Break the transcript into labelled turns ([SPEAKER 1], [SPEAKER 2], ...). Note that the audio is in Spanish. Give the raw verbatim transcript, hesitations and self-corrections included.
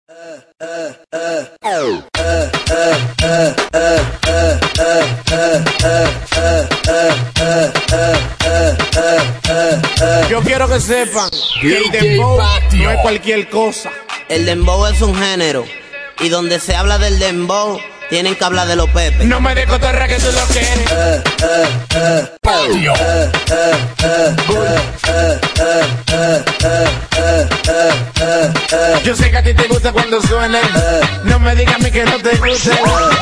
[SPEAKER 1] Yo quiero que sepan que el dembow no es cualquier cosa.
[SPEAKER 2] El dembow es un género, y donde se habla del dembow tienen que hablar de los pepes.
[SPEAKER 1] No me de cotorra que tú lo quieres.
[SPEAKER 3] Eh, eh, eh, patio. Eh, eh, eh, eh, eh, eh, eh, eh, eh,
[SPEAKER 1] Yo sé que a ti te gusta cuando suene. No me digas a mí que no te guste.